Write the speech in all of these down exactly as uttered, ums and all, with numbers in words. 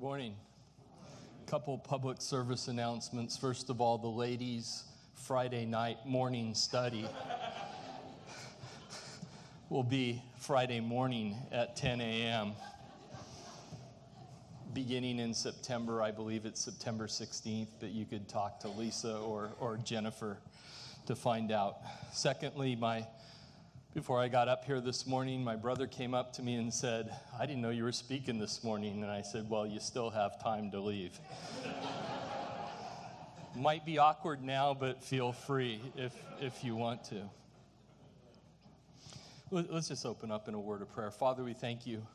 Morning. Couple public service announcements. First of all, the ladies' Friday night morning study will be Friday morning at ten a.m. beginning in September. I believe it's September sixteenth, but you could talk to Lisa or, or Jennifer to find out. Secondly, my Before I got up here this morning, my brother came up to me and said, "I didn't know you were speaking this morning." And I said, "Well, you still have time to leave." Might be awkward now, but feel free if if you want to. Let's just open up in a word of prayer. Father, we thank you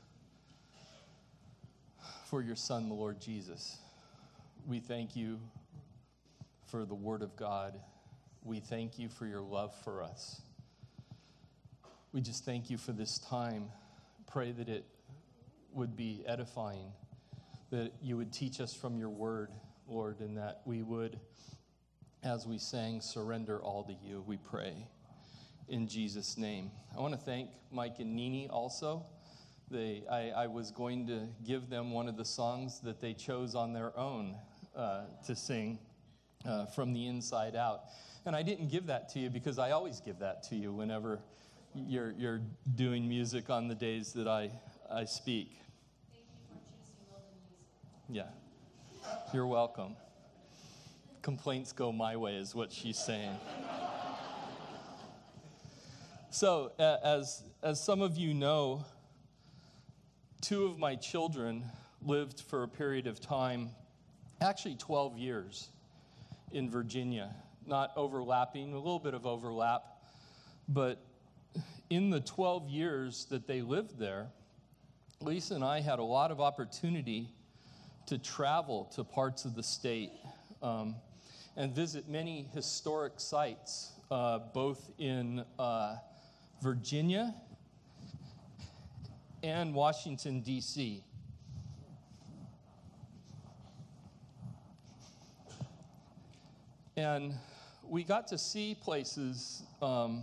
for your Son, the Lord Jesus. We thank you for the Word of God. We thank you for your love for us. We just thank you for this time. Pray that it would be edifying, that you would teach us from your word, Lord, and that we would, as we sang, surrender all to you, we pray. In Jesus' name. I want to thank Mike and Nini also. They, I, I was going to give them one of the songs that they chose on their own uh, to sing uh, from the inside out. And I didn't give that to you because I always give that to you whenever You're you're doing music on the days that I, I speak. Thank you for choosing all the music. Yeah. You're welcome. Complaints go my way is what she's saying. So, uh, as as some of you know, two of my children lived for a period of time, actually twelve years, in Virginia. Not overlapping, a little bit of overlap, but in the twelve years that they lived there, Lisa and I had a lot of opportunity to travel to parts of the state um, and visit many historic sites, uh, both in uh, Virginia and Washington, D C And we got to see places um,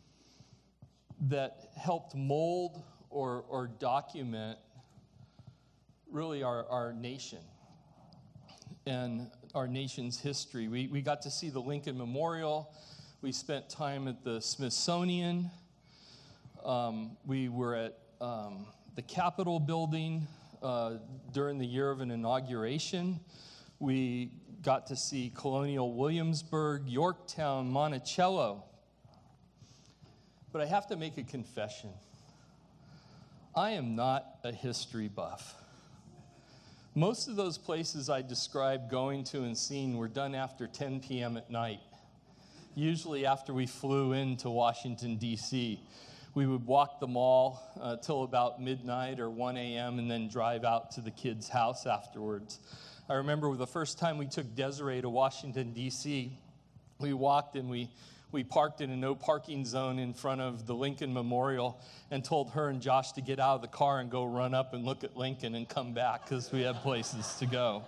that helped mold or, or document really our, our nation and our nation's history. We, we got to see the Lincoln Memorial. We spent time at the Smithsonian. Um, we were at um, the Capitol building uh, during the year of an inauguration. We got to see Colonial Williamsburg, Yorktown, Monticello. But I have to make a confession. I am not a history buff. Most of those places I described going to and seeing were done after ten p.m. at night. Usually after we flew into Washington, D C We would walk the mall uh, till about midnight or one a.m. and then drive out to the kids' house afterwards. I remember the first time we took Desiree to Washington, D C, we walked and we We parked in a no parking zone in front of the Lincoln Memorial and told her and Josh to get out of the car and go run up and look at Lincoln and come back because we had places to go.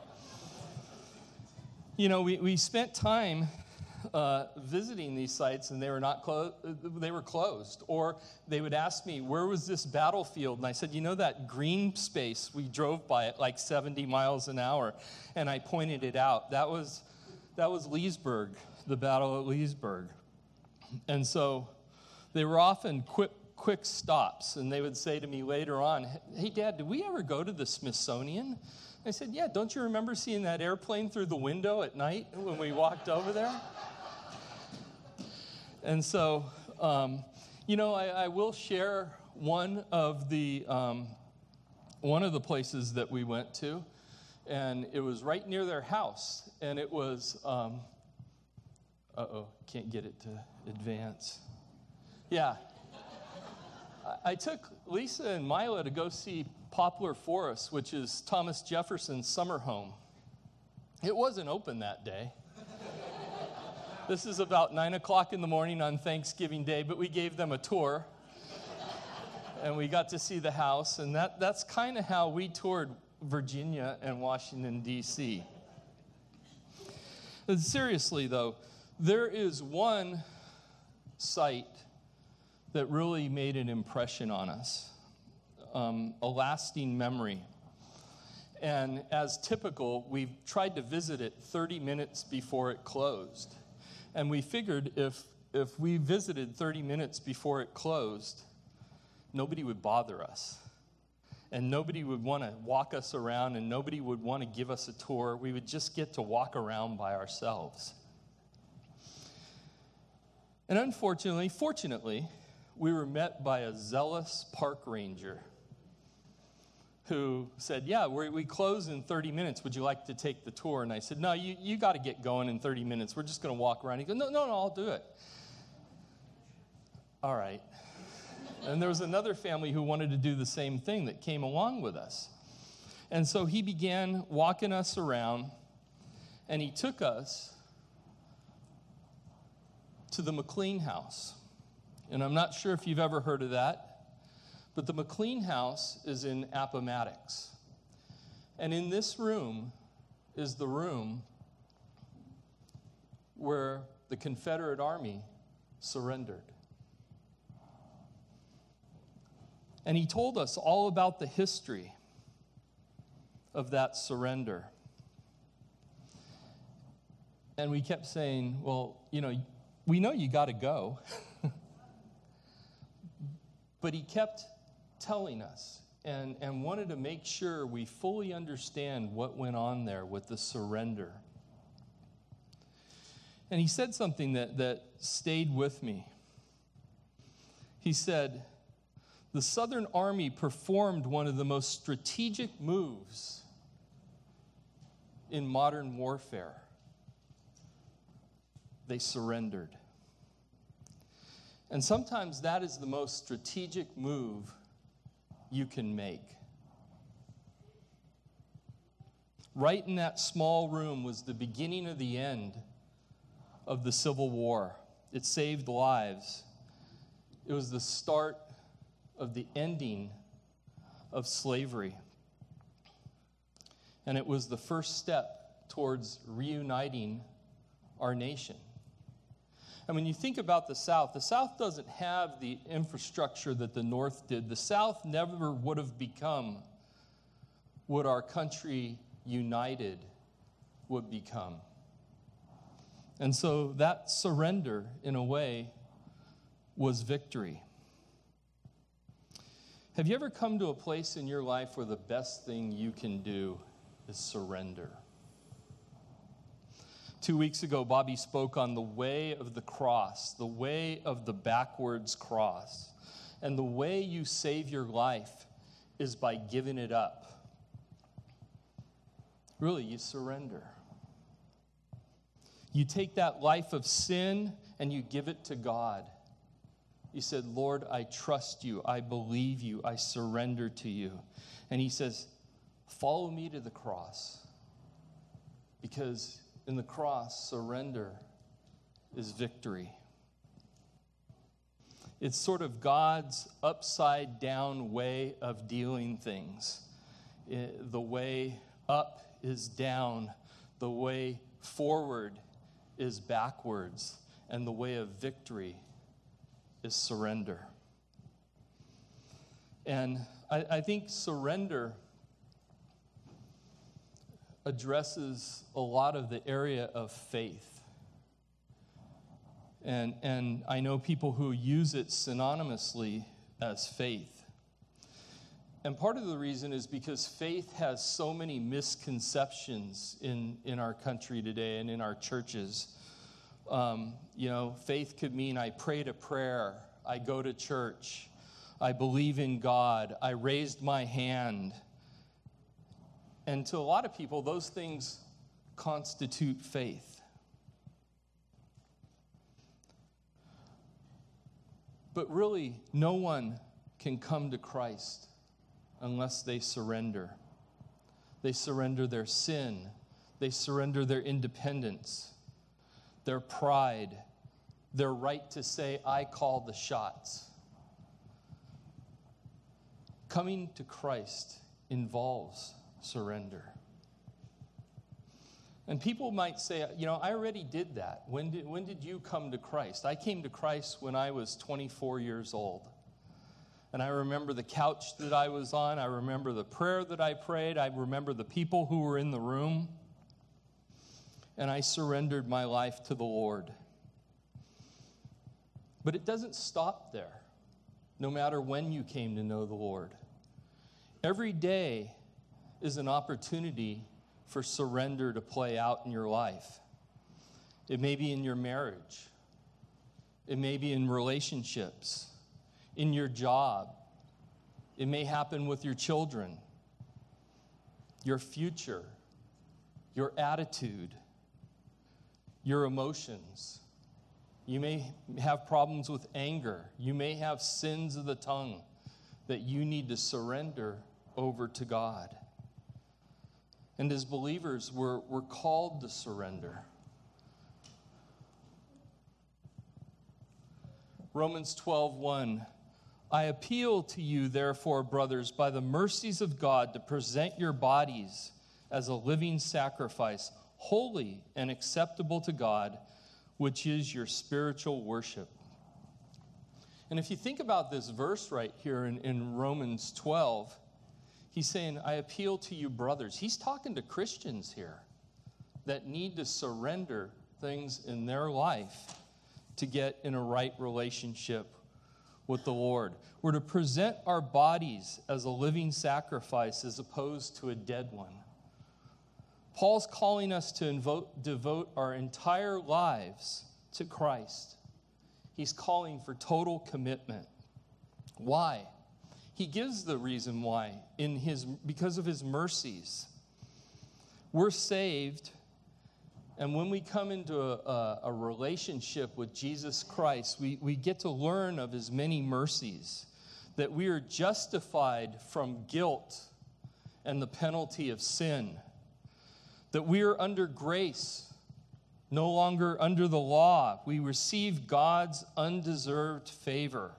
You know, we, we spent time uh, visiting these sites and they were not clo- they were closed. Or they would ask me, "Where was this battlefield?" And I said, "You know that green space? We drove by it like seventy miles an hour." And I pointed it out. That was that was Leesburg, the Battle of Leesburg. And so they were often quick, quick stops, and they would say to me later on, "Hey, Dad, did we ever go to the Smithsonian?" I said, "Yeah, don't you remember seeing that airplane through the window at night when we walked over there?" And so, um, you know, I, I will share one of the um, one of the places that we went to, and it was right near their house, and it was. Um, Uh-oh, can't get it to advance. Yeah. I, I took Lisa and Mila to go see Poplar Forest, which is Thomas Jefferson's summer home. It wasn't open that day. This is about nine o'clock in the morning on Thanksgiving Day, but we gave them a tour. And we got to see the house, and that, that's kind of how we toured Virginia and Washington, D C But seriously, though, there is one site that really made an impression on us, um, a lasting memory. And as typical, we tried to visit it thirty minutes before it closed. And we figured if if we visited thirty minutes before it closed, nobody would bother us. And nobody would want to walk us around, and nobody would want to give us a tour. We would just get to walk around by ourselves. And unfortunately, fortunately, we were met by a zealous park ranger who said, yeah, we we close in thirty minutes. Would you like to take the tour? And I said, no, you, you got to get going in thirty minutes. We're just going to walk around. He goes, no, no, no, I'll do it. All right. And there was another family who wanted to do the same thing that came along with us. And so he began walking us around, and he took us to the McLean House. And I'm not sure if you've ever heard of that. But the McLean House is in Appomattox. And in this room is the room where the Confederate Army surrendered. And he told us all about the history of that surrender. And we kept saying, well, you know, we know you got to go. But he kept telling us and, and wanted to make sure we fully understand what went on there with the surrender. And he said something that, that stayed with me. He said, the Southern Army performed one of the most strategic moves in modern warfare. They surrendered. And sometimes that is the most strategic move you can make. Right in that small room was the beginning of the end of the Civil War. It saved lives. It was the start of the ending of slavery. And it was the first step towards reuniting our nation. And when you think about the South, the South doesn't have the infrastructure that the North did. The South never would have become what our country united would become. And so that surrender, in a way, was victory. Have you ever come to a place in your life where the best thing you can do is surrender? Two weeks ago, Bobby spoke on the way of the cross, the way of the backwards cross. And the way you save your life is by giving it up. Really, you surrender. You take that life of sin and you give it to God. You said, Lord, I trust you. I believe you. I surrender to you. And he says, follow me to the cross. Because in the cross, surrender is victory. It's sort of God's upside down way of dealing things. It, the way up is down. The way forward is backwards. And the way of victory is surrender. And I, I think surrender addresses a lot of the area of faith. And, and I know people who use it synonymously as faith. And part of the reason is because faith has so many misconceptions in, in our country today and in our churches. Um, you know, faith could mean I prayed a prayer, I go to church, I believe in God, I raised my hand. And to a lot of people, those things constitute faith. But really, no one can come to Christ unless they surrender. They surrender their sin. They surrender their independence, their pride, their right to say, I call the shots. Coming to Christ involves surrender. And people might say, you know, I already did that. When did, when did you come to Christ? I came to Christ when I was twenty-four years old. And I remember the couch that I was on. I remember the prayer that I prayed. I remember the people who were in the room. And I surrendered my life to the Lord. But it doesn't stop there, no matter when you came to know the Lord. Every day is an opportunity for surrender to play out in your life. It may be in your marriage. It may be in relationships, in your job. It may happen with your children, your future, your attitude, your emotions. You may have problems with anger. You may have sins of the tongue that you need to surrender over to God. And as believers, we're, we're called to surrender. Romans twelve one, I appeal to you, therefore, brothers, by the mercies of God, to present your bodies as a living sacrifice, holy and acceptable to God, which is your spiritual worship. And if you think about this verse right here in, in Romans twelve, he's saying, I appeal to you, brothers. He's talking to Christians here that need to surrender things in their life to get in a right relationship with the Lord. We're to present our bodies as a living sacrifice as opposed to a dead one. Paul's calling us to invoke, devote our entire lives to Christ. He's calling for total commitment. Why? He gives the reason why. In his, because of his mercies. We're saved, and when we come into a, a, a relationship with Jesus Christ, we, we get to learn of his many mercies, that we are justified from guilt and the penalty of sin, that we are under grace, no longer under the law. We receive God's undeserved favor.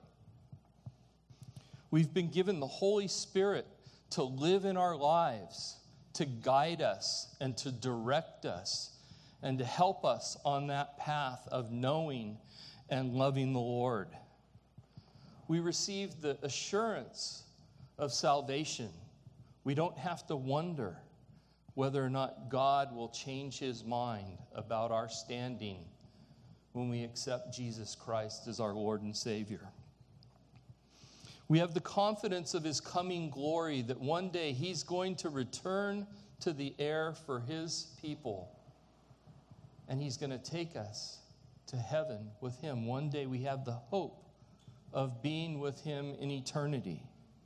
We've been given the Holy Spirit to live in our lives, to guide us and to direct us and to help us on that path of knowing and loving the Lord. We receive the assurance of salvation. We don't have to wonder whether or not God will change his mind about our standing when we accept Jesus Christ as our Lord and Savior. We have the confidence of his coming glory that one day he's going to return to the air for his people. And he's going to take us to heaven with him. One day we have the hope of being with him in eternity.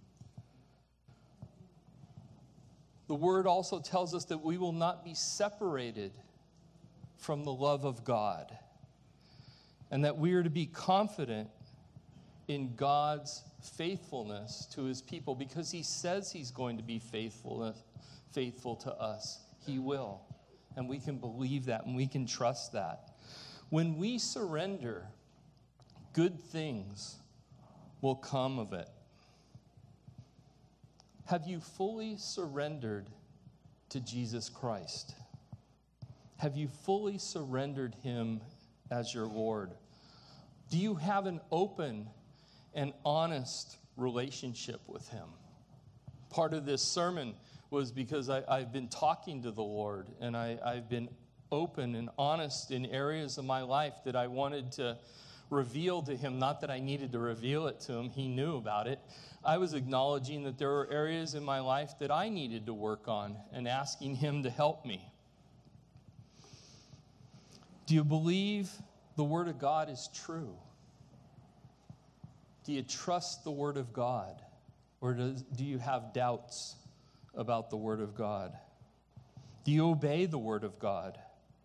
The word also tells us that we will not be separated from the love of God, and that we are to be confident in God's faithfulness to his people, because he says he's going to be faithful, faithful to us. He will. And we can believe that, and we can trust that. When we surrender, good things will come of it. Have you fully surrendered to Jesus Christ? Have you fully surrendered him as your Lord? Do you have an open and honest relationship with him? Part of this sermon was because I, I've been talking to the Lord, and I, I've been open and honest in areas of my life that I wanted to reveal to him. Not that I needed to reveal it to him. He knew about it. I was acknowledging that there were areas in my life that I needed to work on and asking him to help me. Do you believe the Word of God is true? Do you trust the Word of God? Or does, do you have doubts about the Word of God? Do you obey the Word of God?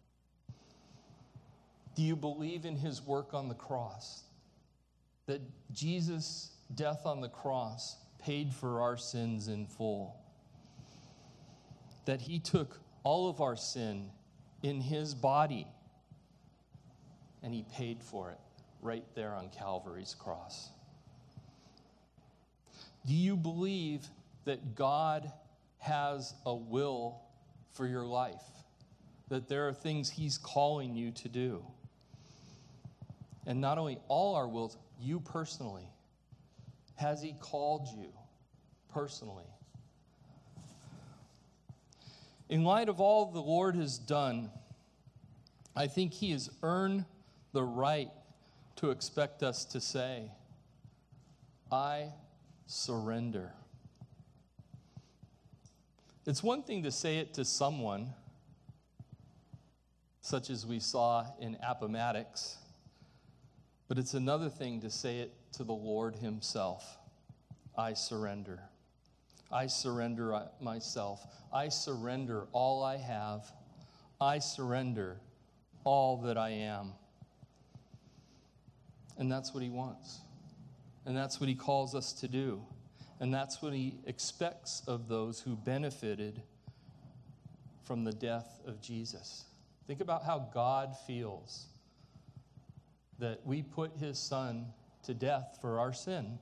Do you believe in his work on the cross? That Jesus' death on the cross paid for our sins in full? That he took all of our sin in his body and he paid for it right there on Calvary's cross? Do you believe that God has a will for your life? That there are things he's calling you to do? And not only all our wills, you personally. Has he called you personally? In light of all the Lord has done, I think he has earned the right to expect us to say, I surrender. It's one thing to say it to someone, such as we saw in Appomattox, but it's another thing to say it to the Lord himself. I surrender. I surrender myself. I surrender all I have. I surrender all that I am. And that's what he wants. And that's what he calls us to do. And that's what he expects of those who benefited from the death of Jesus. Think about how God feels that we put his son to death for our sin.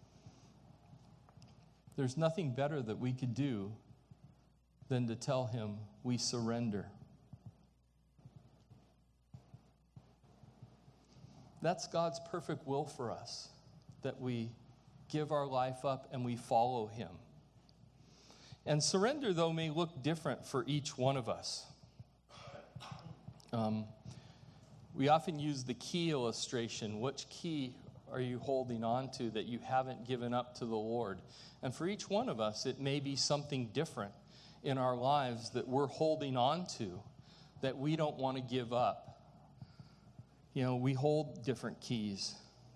There's nothing better that we could do than to tell him we surrender. That's God's perfect will for us, that we give our life up and we follow him. And surrender, though, may look different for each one of us. Um, we often use the key illustration. Which key are you holding on to that you haven't given up to the Lord? And for each one of us, it may be something different in our lives that we're holding on to that we don't want to give up. You know, we hold different keys.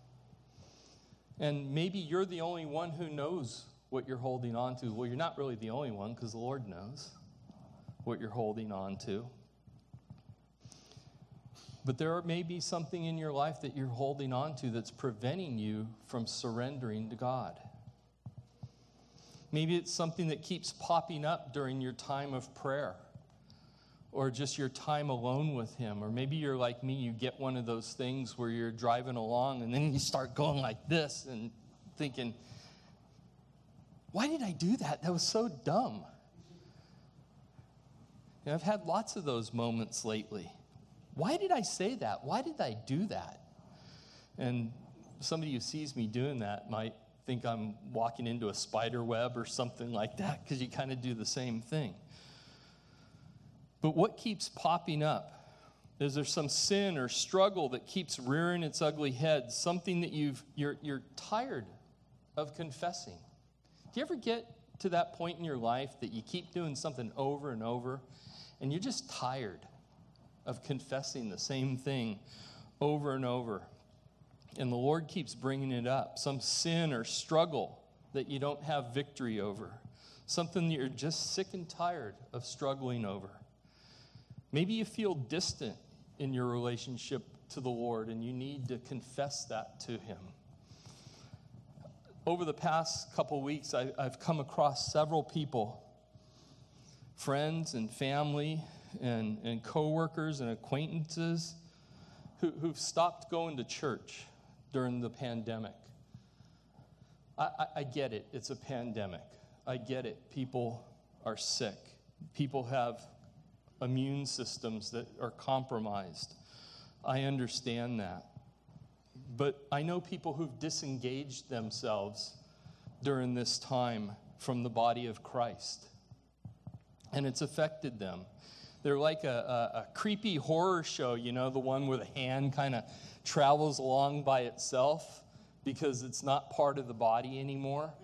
And maybe you're the only one who knows what you're holding on to. Well, you're not really the only one because the Lord knows what you're holding on to. But there may be something in your life that you're holding on to that's preventing you from surrendering to God. Maybe it's something that keeps popping up during your time of prayer or just your time alone with him. Or maybe you're like me, you get one of those things where you're driving along and then you start going like this and thinking, why did I do that? That was so dumb. You know, I've had lots of those moments lately. Why did I say that? Why did I do that? And somebody who sees me doing that might think I'm walking into a spider web or something like that, because you kind of do the same thing. But what keeps popping up? Is there some sin or struggle that keeps rearing its ugly head, something that you've, you're, you're tired of confessing? Do you ever get to that point in your life that you keep doing something over and over, and you're just tired of confessing the same thing over and over? And the Lord keeps bringing it up. Some sin or struggle that you don't have victory over. Something that you're just sick and tired of struggling over. Maybe you feel distant in your relationship to the Lord and you need to confess that to him. Over the past couple weeks, I, I've come across several people, friends and family and, and co-workers and acquaintances who, who've stopped going to church during the pandemic. I, I, I get it. It's a pandemic. I get it. People are sick. People have immune systems that are compromised. I understand that. But I know people who've disengaged themselves during this time from the body of Christ. And it's affected them. They're like a, a, a creepy horror show, you know, the one where the hand kind of travels along by itself because it's not part of the body anymore.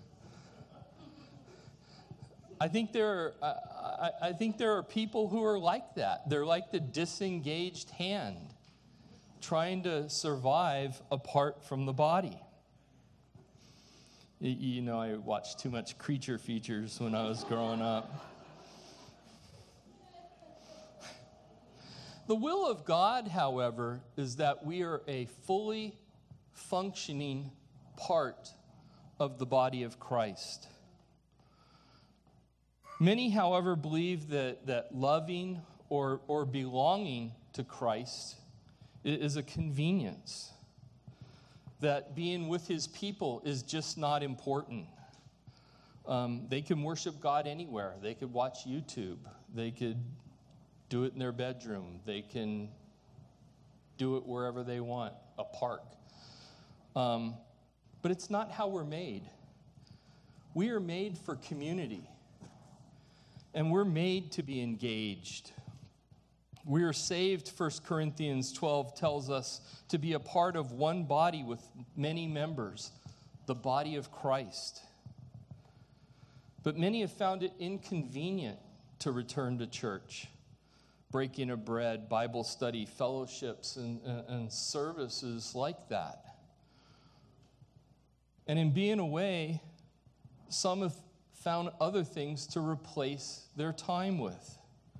I think there are, I, I think there are people who are like that. They're like the disengaged hand, trying to survive apart from the body. You, you know, I watched too much Creature Features when I was growing up. The will of God, however, is that we are a fully functioning part of the body of Christ. Many, however, believe that, that loving or, or belonging to Christ is a convenience, that being with his people is just not important. Um, they can worship God anywhere. They could watch YouTube. They could do it in their bedroom. They can do it wherever they want, a park. Um, But it's not how we're made. We are made for community. And we're made to be engaged. We are saved, First Corinthians twelve tells us, to be a part of one body with many members, the body of Christ. But many have found it inconvenient to return to church. Breaking of bread, Bible study, fellowships, and, and services like that. And in being away, some have found other things to replace their time with.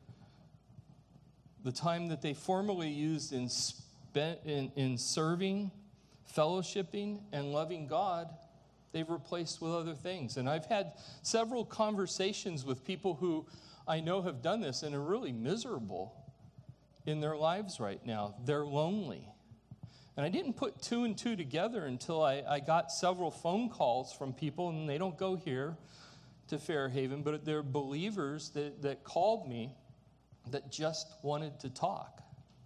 The time that they formerly used in, spe- in, in serving, fellowshipping, and loving God, they've replaced with other things. And I've had several conversations with people who I know have done this and are really miserable in their lives right now. They're lonely. And I didn't put two and two together until I, I got several phone calls from people, and they don't go here to Fairhaven, but they're believers that, that called me that just wanted to talk.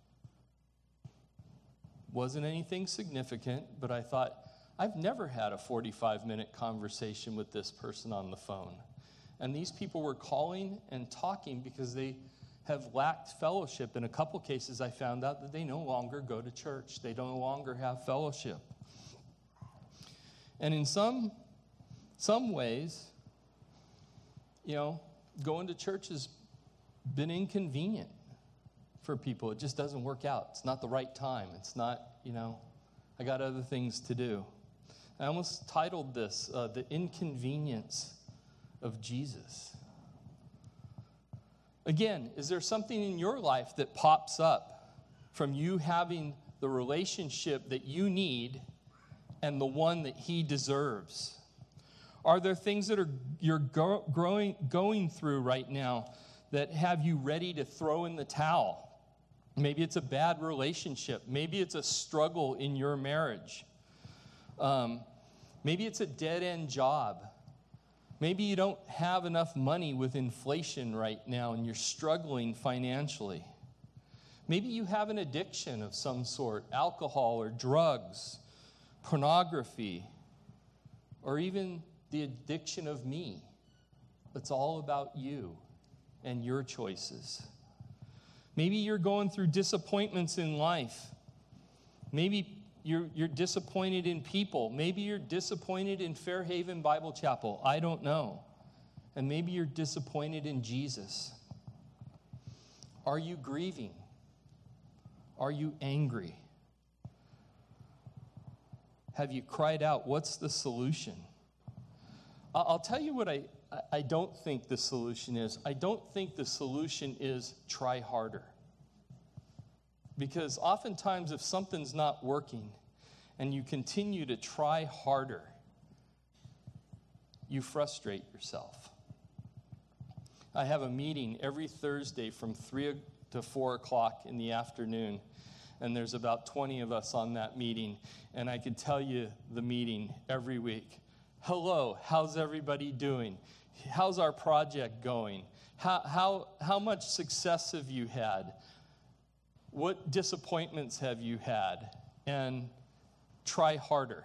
Wasn't anything significant, but I thought, I've never had a forty-five minute conversation with this person on the phone. And these people were calling and talking because they have lacked fellowship. In a couple cases, I found out that they no longer go to church. They no longer have fellowship. And in some, some ways, you know, going to church has been inconvenient for people. It just doesn't work out. It's not the right time. It's not, you know, I got other things to do. I almost titled this, uh, The Inconvenience of Jesus. Again, is there something in your life that pops up from you having the relationship that you need and the one that he deserves? Are there things that are you're go, growing, going through right now that have you ready to throw in the towel? Maybe it's a bad relationship. Maybe it's a struggle in your marriage. Um, maybe it's a dead-end job. Maybe you don't have enough money with inflation right now and you're struggling financially. Maybe you have an addiction of some sort, alcohol or drugs, pornography, or even the addiction of me. It's all about you and your choices. Maybe you're going through disappointments in life. Maybe you're, you're disappointed in people. Maybe you're disappointed in Fairhaven Bible Chapel. I don't know. And maybe you're disappointed in Jesus. Are you grieving? Are you angry? Have you cried out, what's the solution? I'll tell you what I, I don't think the solution is. I don't think the solution is try harder. Because oftentimes if something's not working and you continue to try harder, you frustrate yourself. I have a meeting every Thursday from three to four o'clock in the afternoon, and there's about twenty of us on that meeting, and I can tell you the meeting every week. Hello, how's everybody doing? How's our project going? How, how, how much success have you had? What disappointments have you had? And try harder.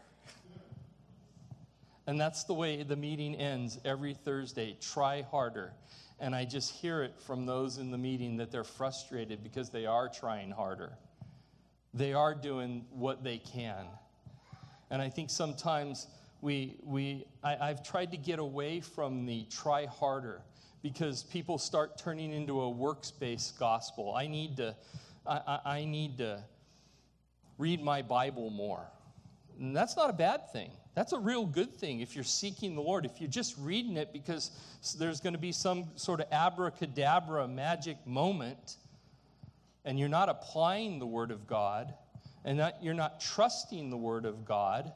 And that's the way the meeting ends every Thursday. Try harder. And I just hear it from those in the meeting that they're frustrated because they are trying harder. They are doing what they can. And I think sometimes we, we I, I've tried to get away from the try harder because people start turning into a works-based gospel. I need to, I, I need to read my Bible more. And that's not a bad thing. That's a real good thing if you're seeking the Lord. If you're just reading it because there's going to be some sort of abracadabra magic moment and you're not applying the Word of God and that you're not trusting the Word of God,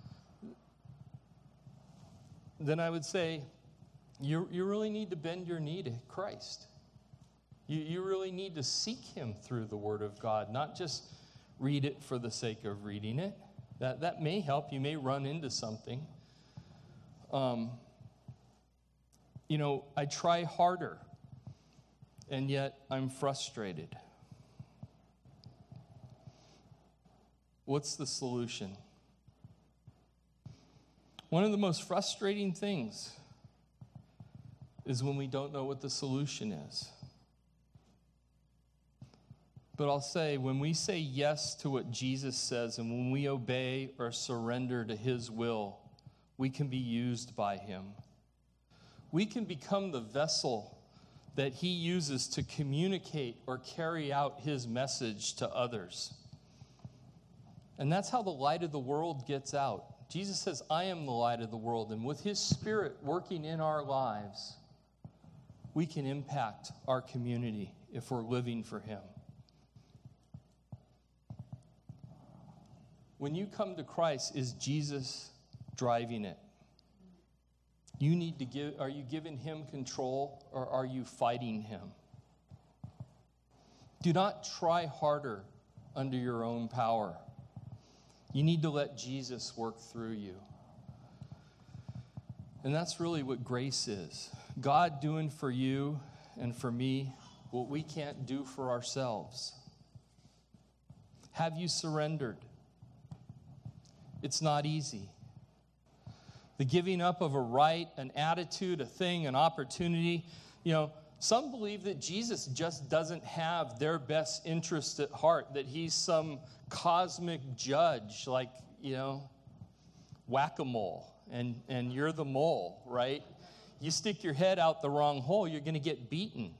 then I would say you, you really need to bend your knee to Christ. You, you really need to seek Him through the Word of God, not just read it for the sake of reading it. That, that may help. You may run into something. Um, you know, I try harder, and yet I'm frustrated. What's the solution? One of the most frustrating things is when we don't know what the solution is. But I'll say, when we say yes to what Jesus says and when we obey or surrender to his will, we can be used by him. We can become the vessel that he uses to communicate or carry out his message to others. And that's how the light of the world gets out. Jesus says, I am the light of the world. And with his Spirit working in our lives, we can impact our community if we're living for him. When you come to Christ, is Jesus driving it? You need to give, are you giving him control or are you fighting him? Do not try harder under your own power. You need to let Jesus work through you. And that's really what grace is. God doing for you and for me what we can't do for ourselves. Have you surrendered? It's not easy. The giving up of a right, an attitude, a thing, an opportunity. You know, some believe that Jesus just doesn't have their best interest at heart, that he's some cosmic judge, like, you know, whack-a-mole, and, and you're the mole, right? You stick your head out the wrong hole, you're going to get beaten.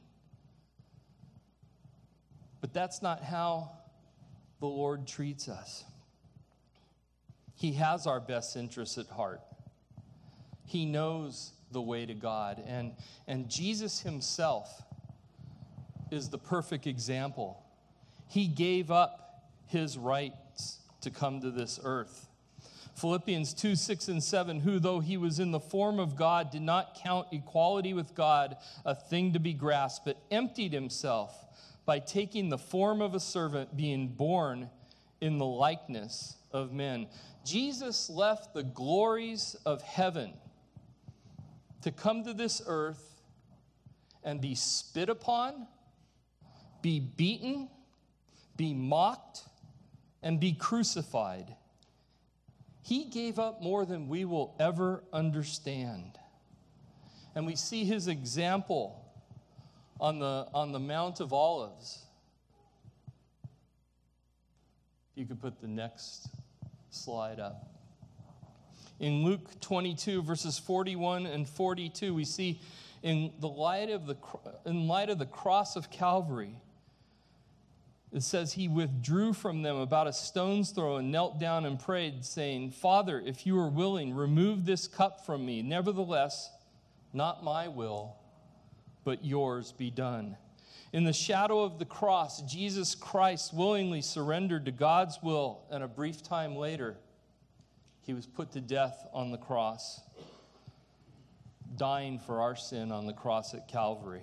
But that's not how the Lord treats us. He has our best interests at heart. He knows the way to God. And, and Jesus himself is the perfect example. He gave up his rights to come to this earth. Philippians two, six, and seven, who, though he was in the form of God, did not count equality with God a thing to be grasped, but emptied himself by taking the form of a servant, being born in the likeness of men. Jesus left the glories of heaven to come to this earth and be spit upon, be beaten, be mocked, and be crucified. He gave up more than we will ever understand. And we see his example on the, on the Mount of Olives. If you could put the next slide up. In Luke twenty-two, verses forty-one and forty-two, we see in the light of the in light of the cross of Calvary, it says he withdrew from them about a stone's throw and knelt down and prayed, saying, Father, if you are willing, remove this cup from me. Nevertheless, not my will, but yours be done. In the shadow of the cross, Jesus Christ willingly surrendered to God's will, and a brief time later, he was put to death on the cross, dying for our sin on the cross at Calvary.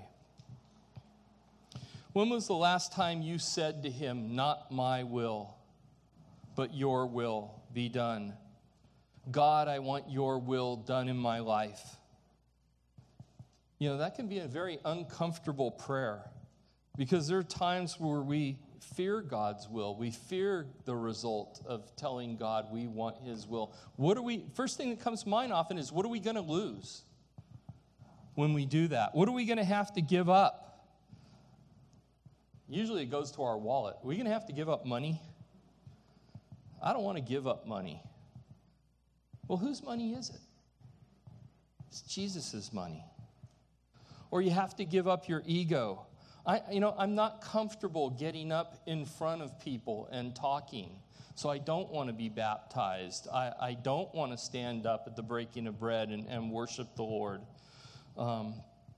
When was the last time you said to him, not my will, but your will be done? God, I want your will done in my life. You know, that can be a very uncomfortable prayer because there are times where we fear God's will. We fear the result of telling God we want his will. What are we, first thing that comes to mind often is, what are we going to lose when we do that? What are we going to have to give up? Usually it goes to our wallet. Are we going to have to give up money? I don't want to give up money. Well, whose money is it? It's Jesus' money. Or you have to give up your ego. I, you know, I'm not comfortable getting up in front of people and talking, so I don't want to be baptized. I, I don't want to stand up at the breaking of bread and, and worship the Lord. Um,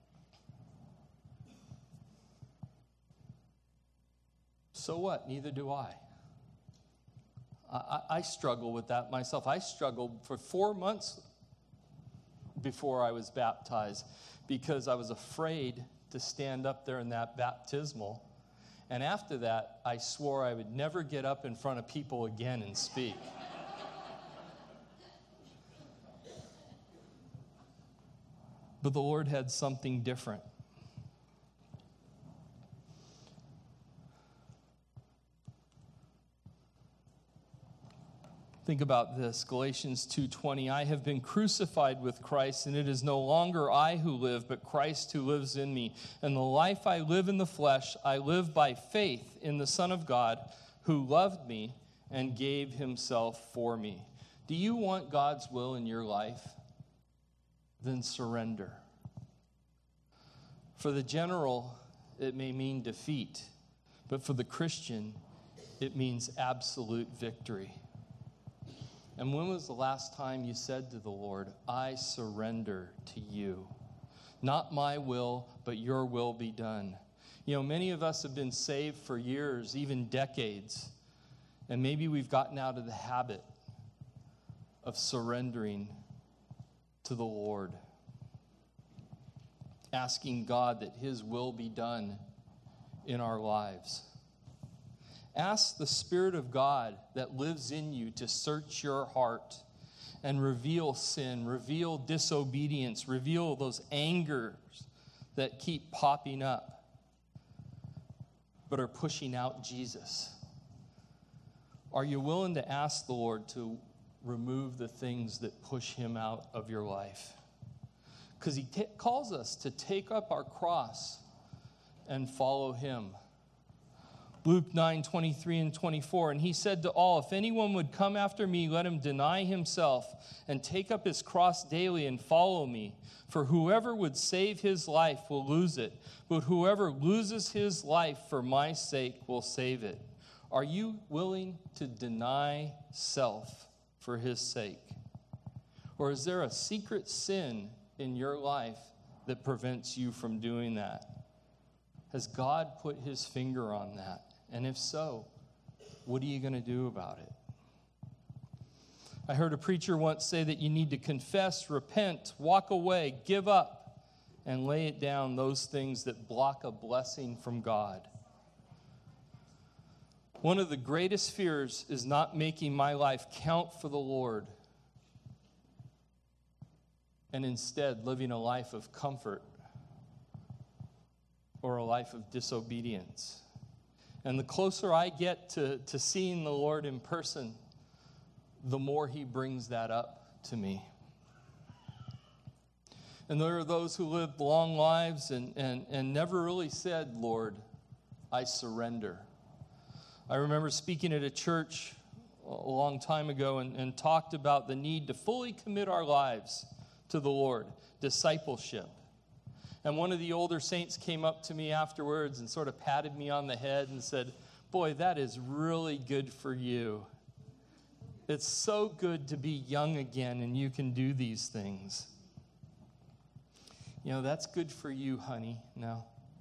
so what? Neither do I. I. I struggle with that myself. I struggled for four months before I was baptized because I was afraid to stand up there in that baptismal. And after that, I swore I would never get up in front of people again and speak. But the Lord had something different. Think about this, Galatians two twenty, I have been crucified with Christ, and it is no longer I who live, but Christ who lives in me. And the life I live in the flesh, I live by faith in the Son of God, who loved me and gave himself for me. Do you want God's will in your life? Then surrender. For the general, it may mean defeat, but for the Christian, it means absolute victory. And when was the last time you said to the Lord, I surrender to you? Not my will, but your will be done. You know, many of us have been saved for years, even decades, and maybe we've gotten out of the habit of surrendering to the Lord, asking God that his will be done in our lives. Ask the Spirit of God that lives in you to search your heart and reveal sin, reveal disobedience, reveal those angers that keep popping up but are pushing out Jesus. Are you willing to ask the Lord to remove the things that push him out of your life? Because he t- calls us to take up our cross and follow him. Luke nine, twenty-three and twenty-four, and he said to all, if anyone would come after me, let him deny himself and take up his cross daily and follow me. For whoever would save his life will lose it, but whoever loses his life for my sake will save it. Are you willing to deny self for his sake? Or is there a secret sin in your life that prevents you from doing that? Has God put his finger on that? And if so, what are you going to do about it? I heard a preacher once say that you need to confess, repent, walk away, give up, and lay it down, those things that block a blessing from God. One of the greatest fears is not making my life count for the Lord and instead living a life of comfort or a life of disobedience. And the closer I get to, to seeing the Lord in person, the more he brings that up to me. And there are those who lived long lives and, and, and never really said, Lord, I surrender. I remember speaking at a church a long time ago and, and talked about the need to fully commit our lives to the Lord, discipleship. And one of the older saints came up to me afterwards and sort of patted me on the head and said, boy, that is really good for you. It's so good to be young again and you can do these things. You know, that's good for you, honey. No.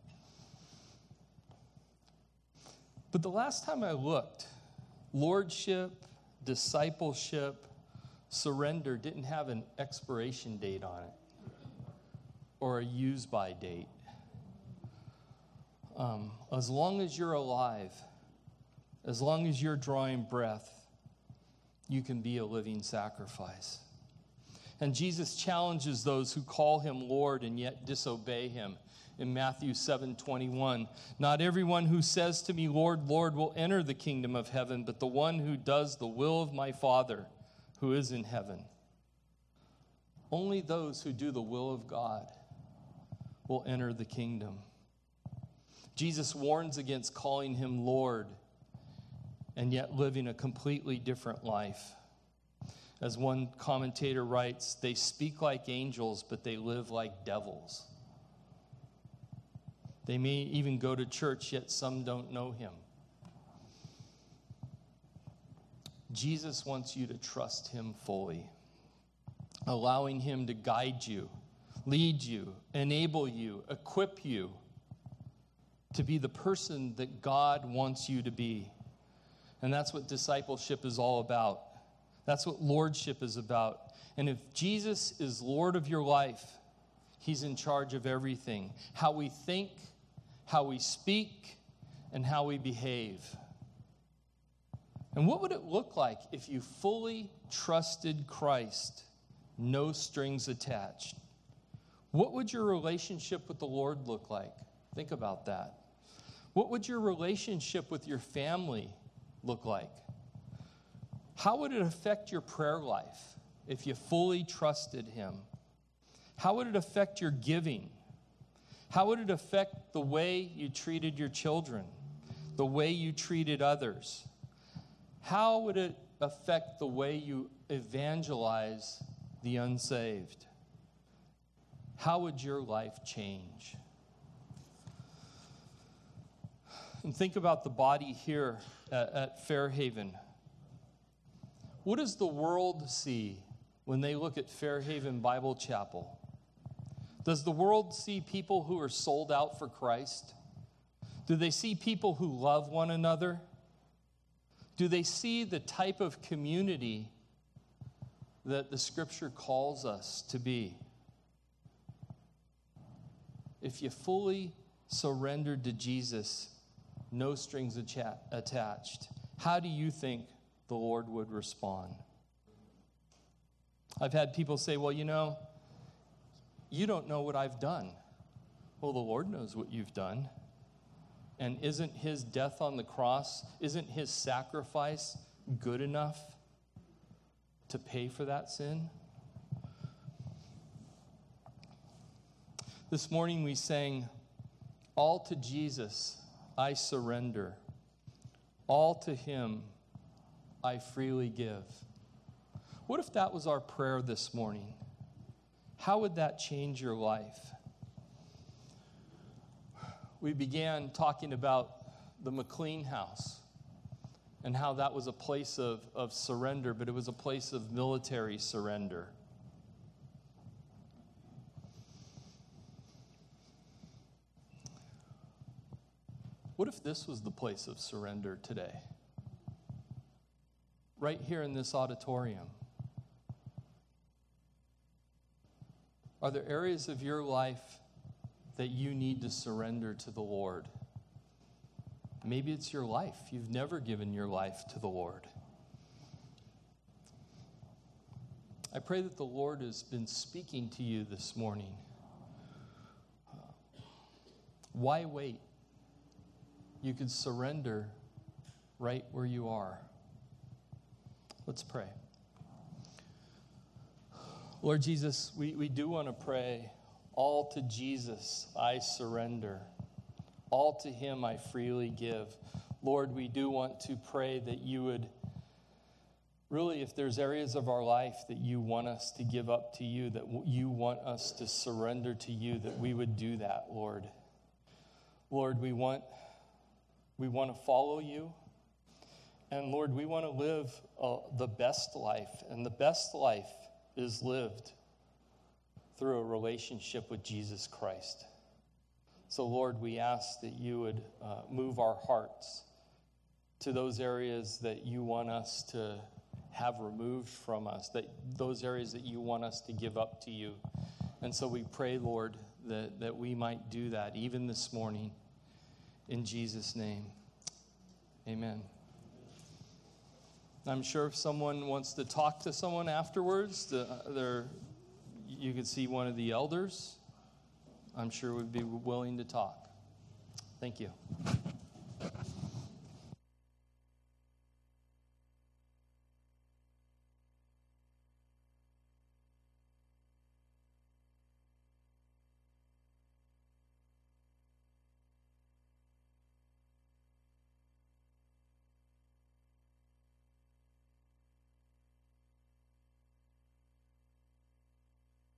But the last time I looked, lordship, discipleship, surrender didn't have an expiration date on it or a use-by date. Um, as long as you're alive, as long as you're drawing breath, you can be a living sacrifice. And Jesus challenges those who call him Lord and yet disobey him. In Matthew seven twenty-one, not everyone who says to me, Lord, Lord, will enter the kingdom of heaven, but the one who does the will of my Father who is in heaven. Only those who do the will of God will enter the kingdom. Jesus warns against calling him Lord and yet living a completely different life. As one commentator writes, they speak like angels, but they live like devils. They may even go to church, yet some don't know him. Jesus wants you to trust him fully, allowing him to guide you, lead you, enable you, equip you to be the person that God wants you to be. And that's what discipleship is all about. That's what lordship is about. And if Jesus is Lord of your life, he's in charge of everything. How we think, how we speak, and how we behave. And what would it look like if you fully trusted Christ, no strings attached? What would your relationship with the Lord look like? Think about that. What would your relationship with your family look like? How would it affect your prayer life if you fully trusted him? How would it affect your giving? How would it affect the way you treated your children, the way you treated others? How would it affect the way you evangelize the unsaved? How would your life change? And think about the body here at, at Fairhaven. What does the world see when they look at Fairhaven Bible Chapel? Does the world see people who are sold out for Christ? Do they see people who love one another? Do they see the type of community that the Scripture calls us to be? If you fully surrendered to Jesus, no strings acha- attached, how do you think the Lord would respond? I've had people say, well, you know, you don't know what I've done. Well, the Lord knows what you've done. And isn't his death on the cross, isn't his sacrifice good enough to pay for that sin? This morning we sang, "All to Jesus I surrender. All to him I freely give." What if that was our prayer this morning? How would that change your life? We began talking about the McLean house and how that was a place of, of surrender, but it was a place of military surrender. What if this was the place of surrender today? Right here in this auditorium. Are there areas of your life that you need to surrender to the Lord? Maybe it's your life. You've never given your life to the Lord. I pray that the Lord has been speaking to you this morning. Why wait? You could surrender right where you are. Let's pray. Lord Jesus, we, we do want to pray, all to Jesus I surrender. All to him I freely give. Lord, we do want to pray that you would, really, if there's areas of our life that you want us to give up to you, that you want us to surrender to you, that we would do that, Lord. Lord, we want, we want to follow you. And Lord, we want to live uh, the best life. And the best life is lived through a relationship with Jesus Christ. So, Lord, we ask that you would uh, move our hearts to those areas that you want us to have removed from us, that those areas that you want us to give up to you. And so we pray, Lord, that, that we might do that even this morning. In Jesus' name, amen. I'm sure if someone wants to talk to someone afterwards, they're, you could see one of the elders. I'm sure would be willing to talk. Thank you.